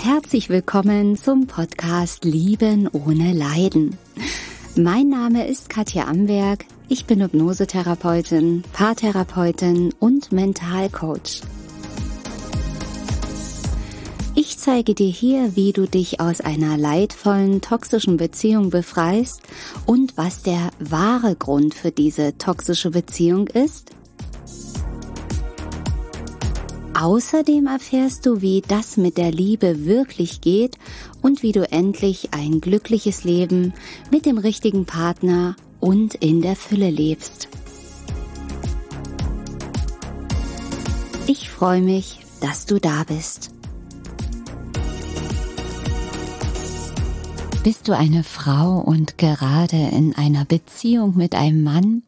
Herzlich willkommen zum Podcast Lieben ohne Leiden. Mein Name ist Katja Amberg, ich bin Hypnosetherapeutin, Paartherapeutin und Mentalcoach. Ich zeige dir hier, wie du dich aus einer leidvollen, toxischen Beziehung befreist und was der wahre Grund für diese toxische Beziehung ist. Außerdem erfährst du, wie das mit der Liebe wirklich geht und wie du endlich ein glückliches Leben mit dem richtigen Partner und in der Fülle lebst. Ich freue mich, dass du da bist. Bist du eine Frau und gerade in einer Beziehung mit einem Mann?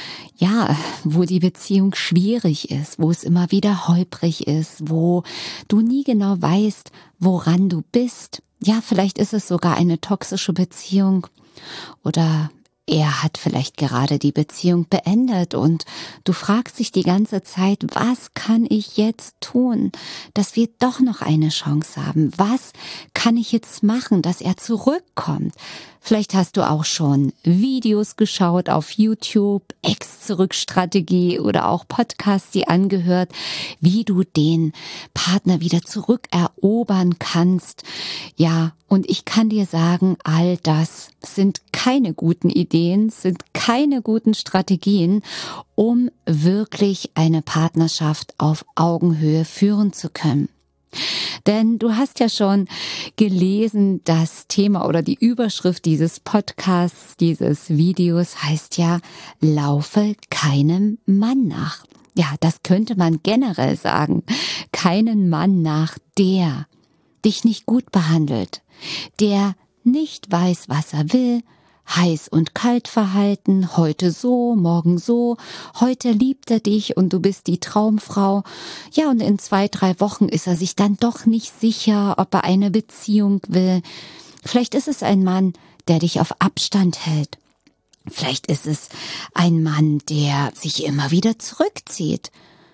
Ja, wo die Beziehung schwierig ist, wo es immer wieder holprig ist, wo du nie genau weißt, woran du bist. Ja, vielleicht ist es sogar eine toxische Beziehung oder er hat vielleicht gerade die Beziehung beendet und du fragst dich die ganze Zeit, was kann ich jetzt tun, dass wir doch noch eine Chance haben? Was kann ich jetzt machen, dass er zurückkommt? Vielleicht hast du auch schon Videos geschaut auf YouTube, Ex-Zurück-Strategie oder auch Podcasts, die angehört, wie du den Partner wieder zurückerobern kannst. Ja, und ich kann dir sagen, all das sind keine guten Ideen, sind keine guten Strategien, um wirklich eine Partnerschaft auf Augenhöhe führen zu können. Denn du hast ja schon gelesen, das Thema oder die Überschrift dieses Podcasts, dieses Videos heißt ja, laufe keinem Mann nach. Ja, das könnte man generell sagen. Keinen Mann nach, der dich nicht gut behandelt, der nicht weiß, was er will, heiß und kalt verhalten, heute so, morgen so, heute liebt er dich und du bist die Traumfrau. Ja, und in 2-3 Wochen ist er sich dann doch nicht sicher, ob er eine Beziehung will. Vielleicht ist es ein Mann, der dich auf Abstand hält. Vielleicht ist es ein Mann, der sich immer wieder zurückzieht.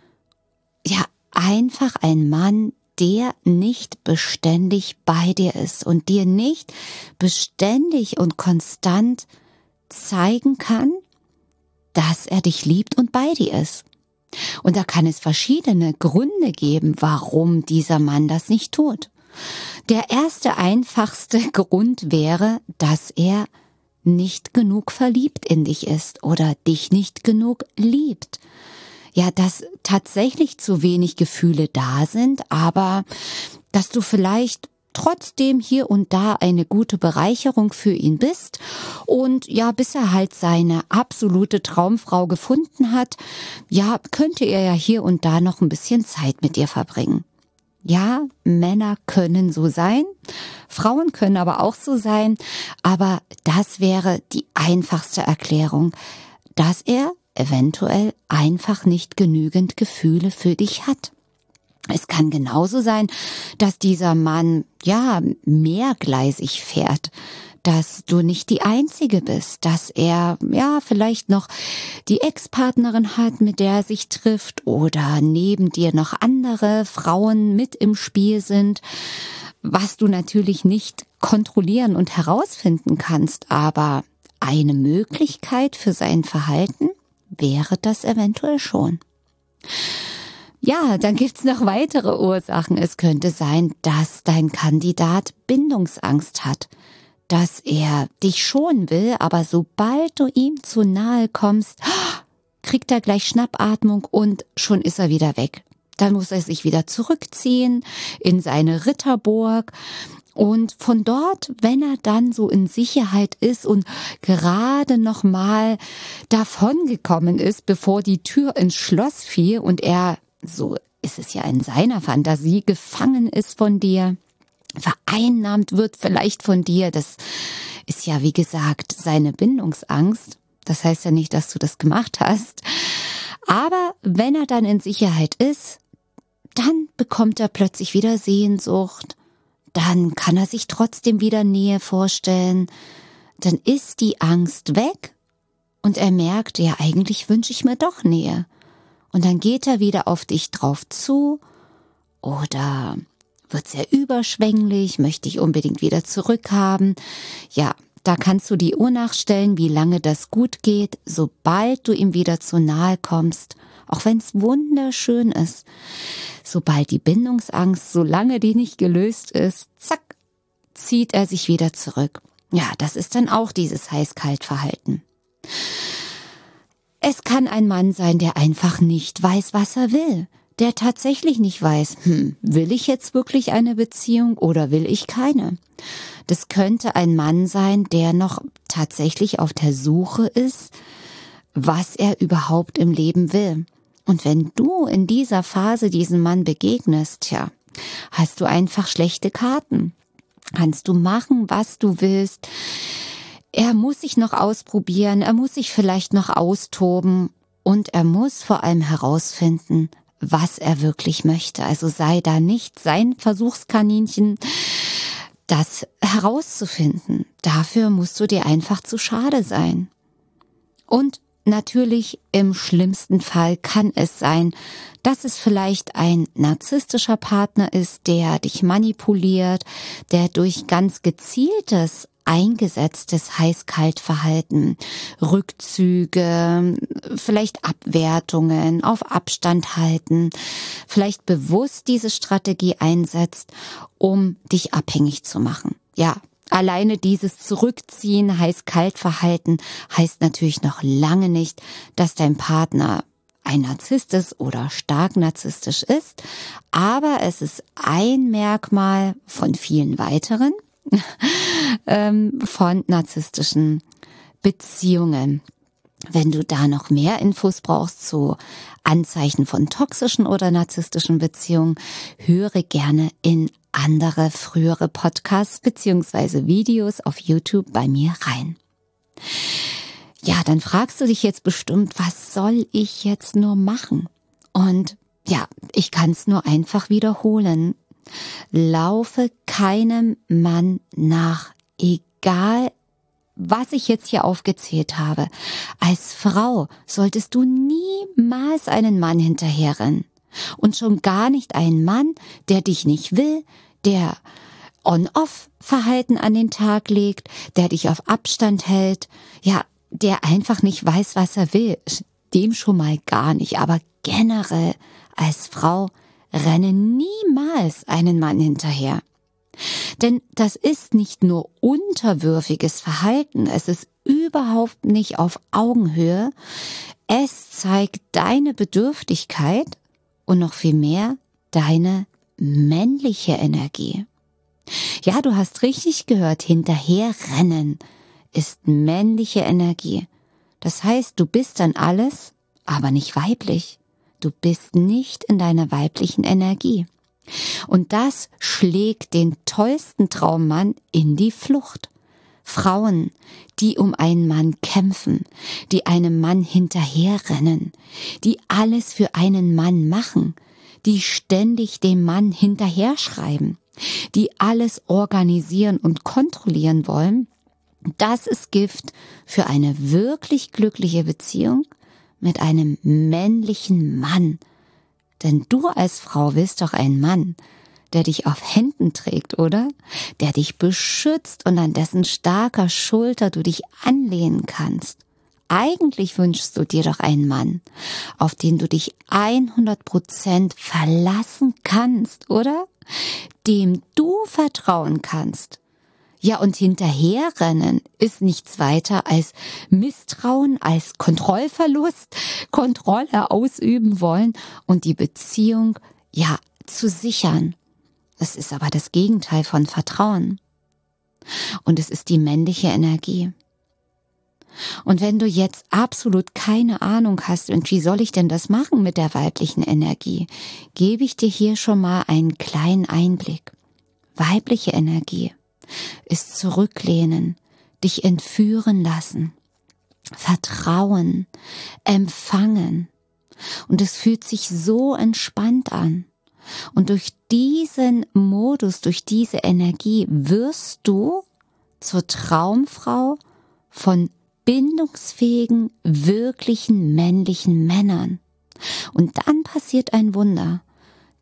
Ja, einfach ein Mann, der nicht beständig bei dir ist und dir nicht beständig und konstant zeigen kann, dass er dich liebt und bei dir ist. Und da kann es verschiedene Gründe geben, warum dieser Mann das nicht tut. Der erste, einfachste Grund wäre, dass er nicht genug verliebt in dich ist oder dich nicht genug liebt. Ja, dass tatsächlich zu wenig Gefühle da sind, aber dass du vielleicht trotzdem hier und da eine gute Bereicherung für ihn bist und ja, bis er halt seine absolute Traumfrau gefunden hat, ja, könnte er ja hier und da noch ein bisschen Zeit mit dir verbringen. Ja, Männer können so sein, Frauen können aber auch so sein, aber das wäre die einfachste Erklärung, dass er eventuell einfach nicht genügend Gefühle für dich hat. Es kann genauso sein, dass dieser Mann, ja, mehrgleisig fährt, dass du nicht die Einzige bist, dass er, ja, vielleicht noch die Ex-Partnerin hat, mit der er sich trifft oder neben dir noch andere Frauen mit im Spiel sind, was du natürlich nicht kontrollieren und herausfinden kannst, aber eine Möglichkeit für sein Verhalten wäre das eventuell schon. Ja, dann gibt's noch weitere Ursachen. Es könnte sein, dass dein Kandidat Bindungsangst hat, dass er dich schonen will, aber sobald du ihm zu nahe kommst, kriegt er gleich Schnappatmung und schon ist er wieder weg. Dann muss er sich wieder zurückziehen in seine Ritterburg. Und von dort, wenn er dann so in Sicherheit ist und gerade noch mal davongekommen ist, bevor die Tür ins Schloss fiel und er, so ist es ja in seiner Fantasie, gefangen ist von dir, vereinnahmt wird vielleicht von dir, das ist ja wie gesagt seine Bindungsangst. Das heißt ja nicht, dass du das gemacht hast. Aber wenn er dann in Sicherheit ist, dann bekommt er plötzlich wieder Sehnsucht. Dann kann er sich trotzdem wieder Nähe vorstellen. Dann ist die Angst weg und er merkt, ja, eigentlich wünsche ich mir doch Nähe. Und dann geht er wieder auf dich drauf zu oder wird sehr überschwänglich, möchte ich unbedingt wieder zurückhaben. Ja, da kannst du die Uhr nachstellen, wie lange das gut geht, sobald du ihm wieder zu nahe kommst, auch wenn es wunderschön ist. Sobald die Bindungsangst, solange die nicht gelöst ist, zack, zieht er sich wieder zurück. Ja, das ist dann auch dieses Heiß-Kalt-Verhalten. Es kann ein Mann sein, der einfach nicht weiß, was er will. Der tatsächlich nicht weiß, will ich jetzt wirklich eine Beziehung oder will ich keine? Das könnte ein Mann sein, der noch tatsächlich auf der Suche ist, was er überhaupt im Leben will. Und wenn du in dieser Phase diesem Mann begegnest, hast du einfach schlechte Karten. Kannst du machen, was du willst. Er muss sich noch ausprobieren, er muss sich vielleicht noch austoben und er muss vor allem herausfinden, was er wirklich möchte. Also sei da nicht sein Versuchskaninchen, das herauszufinden. Dafür musst du dir einfach zu schade sein. Und natürlich im schlimmsten Fall kann es sein, dass es vielleicht ein narzisstischer Partner ist, der dich manipuliert, der durch ganz gezieltes eingesetztes Heiß-Kalt-Verhalten, Rückzüge, vielleicht Abwertungen, auf Abstand halten, vielleicht bewusst diese Strategie einsetzt, um dich abhängig zu machen. Ja, alleine dieses Zurückziehen, Heiß-Kalt-Verhalten heißt natürlich noch lange nicht, dass dein Partner ein Narzisst ist oder stark narzisstisch ist, aber es ist ein Merkmal von vielen weiteren von narzisstischen Beziehungen. Wenn du da noch mehr Infos brauchst zu Anzeichen von toxischen oder narzisstischen Beziehungen, höre gerne in andere frühere Podcasts bzw. Videos auf YouTube bei mir rein. Ja, dann fragst du dich jetzt bestimmt, was soll ich jetzt nur machen? Und ja, ich kann es nur einfach wiederholen. Laufe keinem Mann nach, egal was ich jetzt hier aufgezählt habe. Als Frau solltest du niemals einen Mann hinterherrennen. Und schon gar nicht einen Mann, der dich nicht will, der On-Off-Verhalten an den Tag legt, der dich auf Abstand hält, ja, der einfach nicht weiß, was er will. Dem schon mal gar nicht, aber generell als Frau renne niemals einen Mann hinterher. Denn das ist nicht nur unterwürfiges Verhalten, es ist überhaupt nicht auf Augenhöhe. Es zeigt deine Bedürftigkeit und noch viel mehr deine männliche Energie. Ja, du hast richtig gehört, hinterherrennen ist männliche Energie. Das heißt, du bist dann alles, aber nicht weiblich. Du bist nicht in deiner weiblichen Energie. Und das schlägt den tollsten Traummann in die Flucht. Frauen, die um einen Mann kämpfen, die einem Mann hinterherrennen, die alles für einen Mann machen, die ständig dem Mann hinterher schreiben, die alles organisieren und kontrollieren wollen, das ist Gift für eine wirklich glückliche Beziehung mit einem männlichen Mann. Denn du als Frau willst doch einen Mann, der dich auf Händen trägt, oder? Der dich beschützt und an dessen starker Schulter du dich anlehnen kannst. Eigentlich wünschst du dir doch einen Mann, auf den du dich 100% verlassen kannst, oder? Dem du vertrauen kannst. Ja, und hinterherrennen ist nichts weiter als Misstrauen, als Kontrollverlust, Kontrolle ausüben wollen und die Beziehung, zu sichern. Das ist aber das Gegenteil von Vertrauen. Und es ist die männliche Energie. Und wenn du jetzt absolut keine Ahnung hast, und wie soll ich denn das machen mit der weiblichen Energie, gebe ich dir hier schon mal einen kleinen Einblick. Weibliche Energie ist zurücklehnen, dich entführen lassen, vertrauen, empfangen. Und es fühlt sich so entspannt an. Und durch diesen Modus, durch diese Energie wirst du zur Traumfrau von bindungsfähigen, wirklichen männlichen Männern. Und dann passiert ein Wunder.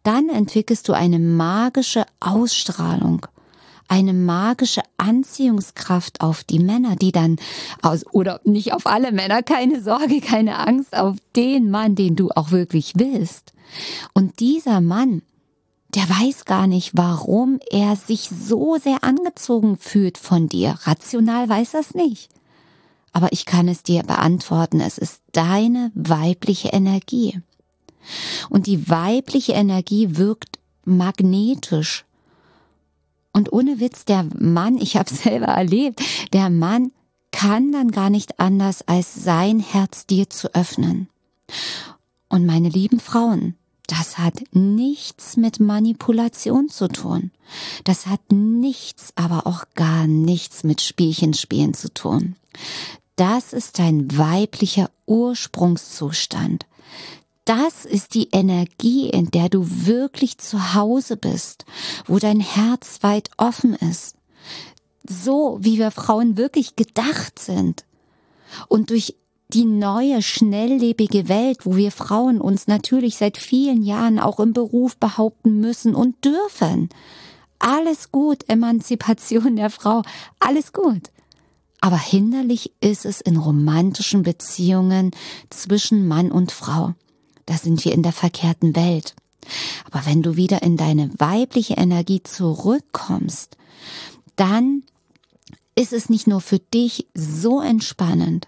dann entwickelst du eine magische Ausstrahlung, eine magische Anziehungskraft auf die Männer, die dann oder nicht auf alle Männer, keine Sorge, keine Angst, auf den Mann, den du auch wirklich willst. Und dieser Mann, der weiß gar nicht, warum er sich so sehr angezogen fühlt von dir. Rational weiß er es nicht. Aber ich kann es dir beantworten, es ist deine weibliche Energie. Und die weibliche Energie wirkt magnetisch. Und ohne Witz, der Mann, ich habe es selber erlebt, der Mann kann dann gar nicht anders, als sein Herz dir zu öffnen. Und meine lieben Frauen, das hat nichts mit Manipulation zu tun. Das hat nichts, aber auch gar nichts mit Spielchenspielen zu tun. Das ist dein weiblicher Ursprungszustand. Das ist die Energie, in der du wirklich zu Hause bist, wo dein Herz weit offen ist. So, wie wir Frauen wirklich gedacht sind. Und durch die neue, schnelllebige Welt, wo wir Frauen uns natürlich seit vielen Jahren auch im Beruf behaupten müssen und dürfen. Alles gut, Emanzipation der Frau, alles gut. Aber hinderlich ist es in romantischen Beziehungen zwischen Mann und Frau. Da sind wir in der verkehrten Welt. Aber wenn du wieder in deine weibliche Energie zurückkommst, dann ist es nicht nur für dich so entspannend,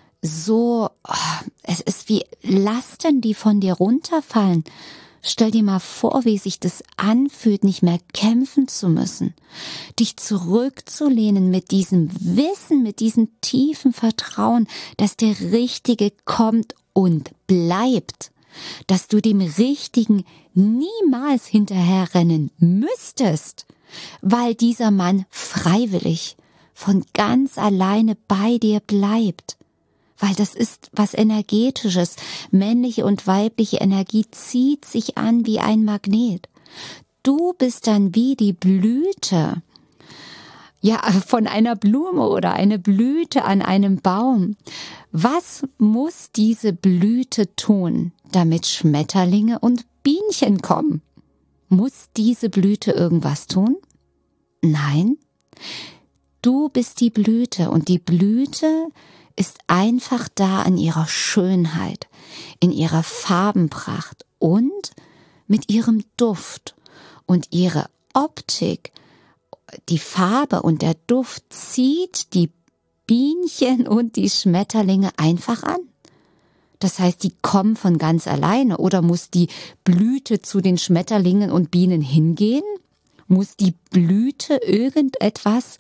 es ist wie Lasten, die von dir runterfallen. Stell dir mal vor, wie sich das anfühlt, nicht mehr kämpfen zu müssen, dich zurückzulehnen mit diesem Wissen, mit diesem tiefen Vertrauen, dass der Richtige kommt und bleibt. Dass du dem Richtigen niemals hinterherrennen müsstest, weil dieser Mann freiwillig von ganz alleine bei dir bleibt. Weil das ist was Energetisches. Männliche und weibliche Energie zieht sich an wie ein Magnet. Du bist dann wie die Blüte. Ja, von einer Blume oder eine Blüte an einem Baum. Was muss diese Blüte tun, damit Schmetterlinge und Bienchen kommen? Muss diese Blüte irgendwas tun? Nein. Du bist die Blüte und die Blüte ist einfach da in ihrer Schönheit, in ihrer Farbenpracht und mit ihrem Duft und ihre Optik. Die Farbe und der Duft zieht die Bienchen und die Schmetterlinge einfach an. Das heißt, die kommen von ganz alleine oder muss die Blüte zu den Schmetterlingen und Bienen hingehen? Muss die Blüte irgendetwas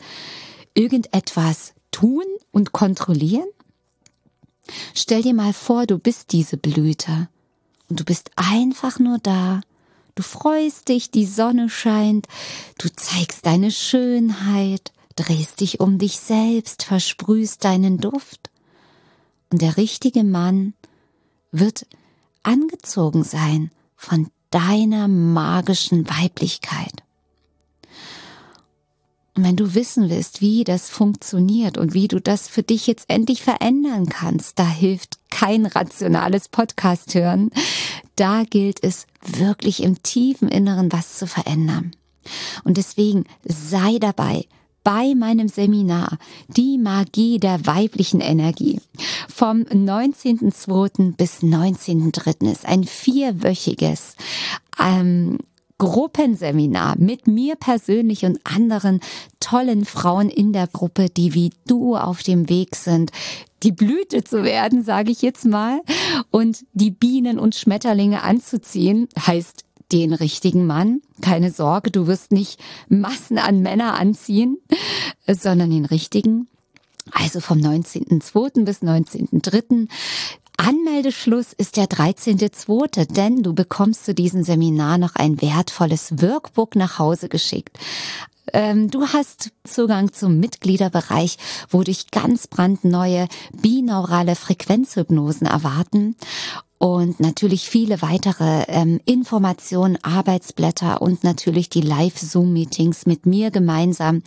tun und kontrollieren? Stell dir mal vor, du bist diese Blüte und du bist einfach nur da. Du freust dich, die Sonne scheint, du zeigst deine Schönheit, drehst dich um dich selbst, versprühst deinen Duft. Und der richtige Mann wird angezogen sein von deiner magischen Weiblichkeit. Und wenn du wissen willst, wie das funktioniert und wie du das für dich jetzt endlich verändern kannst, da hilft kein rationales Podcast hören. Da gilt es wirklich im tiefen Inneren was zu verändern. Und deswegen sei dabei bei meinem Seminar Die Magie der weiblichen Energie. Vom 19.02. bis 19.03. ist ein 4-wöchiges Gruppenseminar mit mir persönlich und anderen tollen Frauen in der Gruppe, die wie du auf dem Weg sind, die Blüte zu werden, sage ich jetzt mal, und die Bienen und Schmetterlinge anzuziehen, heißt den richtigen Mann. Keine Sorge, du wirst nicht Massen an Männer anziehen, sondern den richtigen. Also vom 19.02. bis 19.03. Anmeldeschluss ist der 13.02., denn du bekommst zu diesem Seminar noch ein wertvolles Workbook nach Hause geschickt. Du hast Zugang zum Mitgliederbereich, wo dich ganz brandneue binaurale Frequenzhypnosen erwarten und natürlich viele weitere Informationen, Arbeitsblätter und natürlich die Live-Zoom-Meetings mit mir gemeinsam.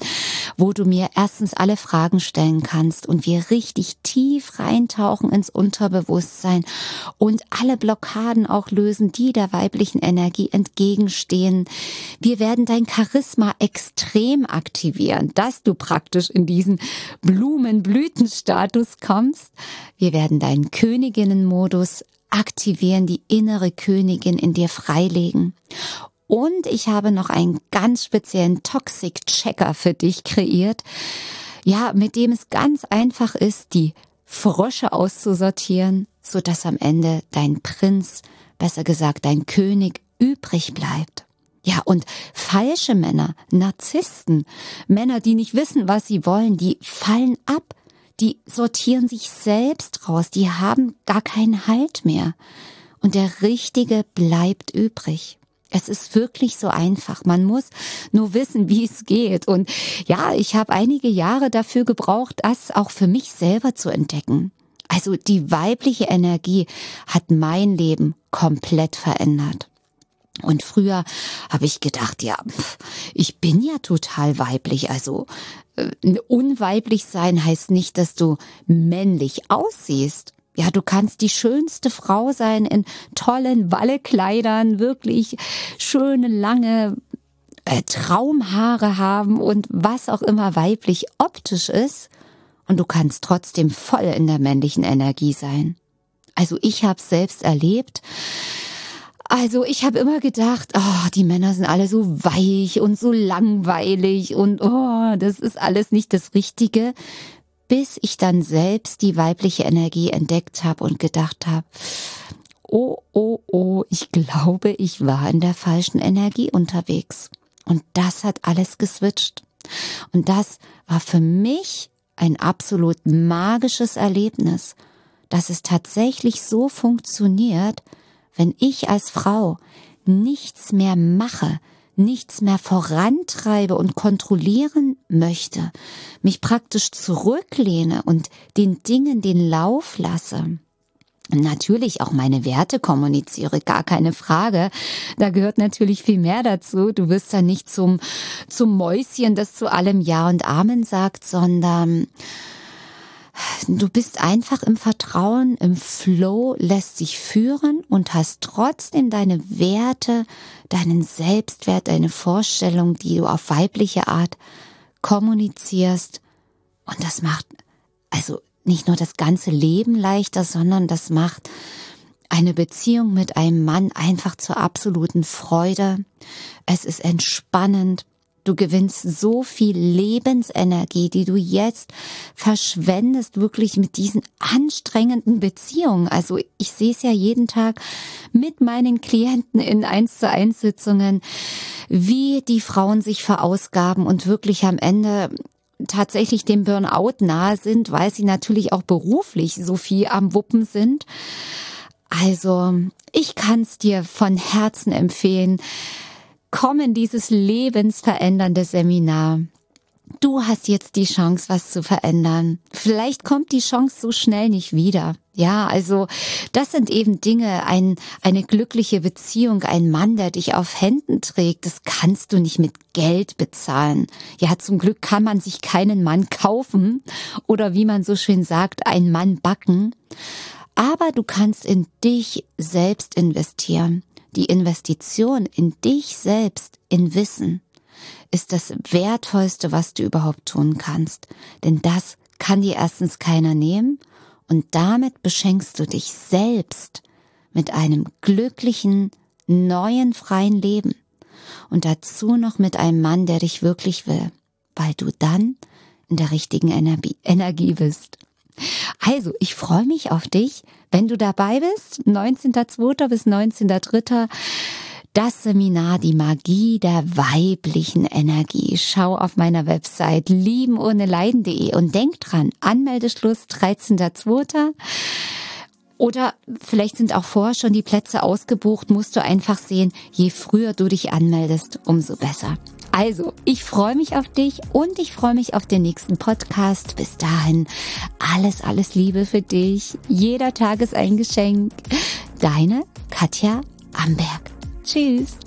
wo du mir erstens alle Fragen stellen kannst und wir richtig tief reintauchen ins Unterbewusstsein und alle Blockaden auch lösen, die der weiblichen Energie entgegenstehen. Wir werden dein Charisma extrem aktivieren, dass du praktisch in diesen Blumenblütenstatus kommst. Wir werden deinen Königinnenmodus aktivieren, die innere Königin in dir freilegen. Und ich habe noch einen ganz speziellen Toxic-Checker für dich kreiert, ja, mit dem es ganz einfach ist, die Frösche auszusortieren, sodass am Ende dein Prinz, besser gesagt dein König, übrig bleibt. Ja, und falsche Männer, Narzissten, Männer, die nicht wissen, was sie wollen, die fallen ab. Die sortieren sich selbst raus, die haben gar keinen Halt mehr. Und der Richtige bleibt übrig. Es ist wirklich so einfach. Man muss nur wissen, wie es geht. Und ja, ich habe einige Jahre dafür gebraucht, das auch für mich selber zu entdecken. Also die weibliche Energie hat mein Leben komplett verändert. Und früher habe ich gedacht, ja, ich bin ja total weiblich. Also unweiblich sein heißt nicht, dass du männlich aussiehst. Ja, du kannst die schönste Frau sein in tollen Wallekleidern, wirklich schöne, lange Traumhaare haben und was auch immer weiblich optisch ist. Und du kannst trotzdem voll in der männlichen Energie sein. Also ich habe es selbst erlebt. Also ich habe immer gedacht, oh, die Männer sind alle so weich und so langweilig und oh, das ist alles nicht das Richtige. Bis ich dann selbst die weibliche Energie entdeckt habe und gedacht habe, oh, ich glaube, ich war in der falschen Energie unterwegs. Und das hat alles geswitcht. Und das war für mich ein absolut magisches Erlebnis, dass es tatsächlich so funktioniert, wenn ich als Frau nichts mehr mache, nichts mehr vorantreibe und kontrollieren möchte, mich praktisch zurücklehne und den Dingen den Lauf lasse. Natürlich auch meine Werte kommuniziere, gar keine Frage. Da gehört natürlich viel mehr dazu. Du wirst dann nicht zum Mäuschen, das zu allem Ja und Amen sagt, sondern du bist einfach im Vertrauen, im Flow, lässt dich führen und hast trotzdem deine Werte, deinen Selbstwert, deine Vorstellung, die du auf weibliche Art kommunizierst. Und das macht also nicht nur das ganze Leben leichter, sondern das macht eine Beziehung mit einem Mann einfach zur absoluten Freude. Es ist entspannend. Du gewinnst so viel Lebensenergie, die du jetzt verschwendest, wirklich mit diesen anstrengenden Beziehungen. Also ich sehe es ja jeden Tag mit meinen Klienten in 1:1 Sitzungen, wie die Frauen sich verausgaben und wirklich am Ende tatsächlich dem Burnout nahe sind, weil sie natürlich auch beruflich so viel am Wuppen sind. Also ich kann es dir von Herzen empfehlen. Komm in dieses lebensverändernde Seminar. Du hast jetzt die Chance, was zu verändern. Vielleicht kommt die Chance so schnell nicht wieder. Ja, also das sind eben Dinge, eine glückliche Beziehung, ein Mann, der dich auf Händen trägt, das kannst du nicht mit Geld bezahlen. Ja, zum Glück kann man sich keinen Mann kaufen oder wie man so schön sagt, einen Mann backen. Aber du kannst in dich selbst investieren. Die Investition in dich selbst, in Wissen, ist das Wertvollste, was du überhaupt tun kannst. Denn das kann dir erstens keiner nehmen und damit beschenkst du dich selbst mit einem glücklichen, neuen, freien Leben. Und dazu noch mit einem Mann, der dich wirklich will, weil du dann in der richtigen Energie bist. Also, ich freue mich auf dich, wenn du dabei bist, 19.02. bis 19.03. Das Seminar Die Magie der weiblichen Energie. Schau auf meiner Website liebenohneleiden.de und denk dran, Anmeldeschluss 13.02. Oder vielleicht sind auch vorher schon die Plätze ausgebucht, musst du einfach sehen, je früher du dich anmeldest, umso besser. Also, ich freue mich auf dich und ich freue mich auf den nächsten Podcast. Bis dahin, alles Liebe für dich. Jeder Tag ist ein Geschenk. Deine Katja Amberg. Tschüss.